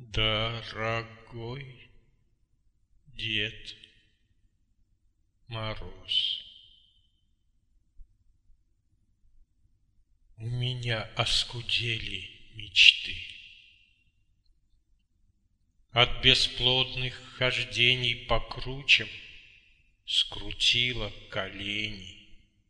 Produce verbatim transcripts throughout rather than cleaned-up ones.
Дорогой Дед Мороз, у меня оскудели мечты. От бесплодных хождений по кручам скрутило колени.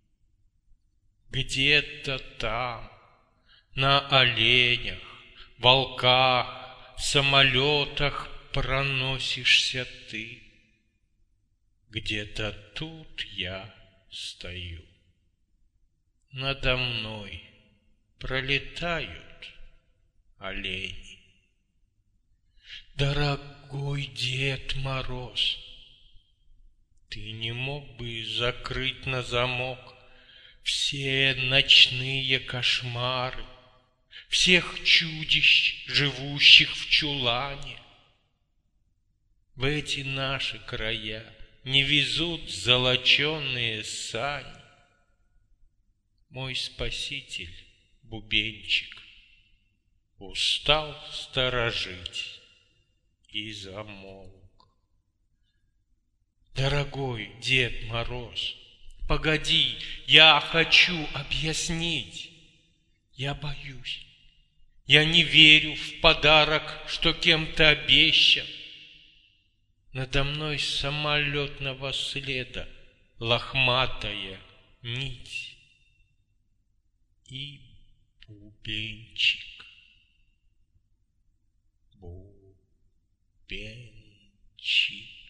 Где-то там, на оленях, волках, самолетах проносишься ты. Где-то тут я стою. Надо мной пролетают олени. Дорогой Дед Мороз, ты не мог бы закрыть на замок все ночные кошмары всех чудищ, живущих в чулане? В эти наши края не везут золоченые сани. Мой спаситель, бубенчик, устал сторожить и замолк. Дорогой Дед Мороз, погоди, я хочу объяснить. Я боюсь, я не верю в подарок, что кем-то обещан. Надо мной самолетного следа лохматая нить и бубенчик, бубенчик.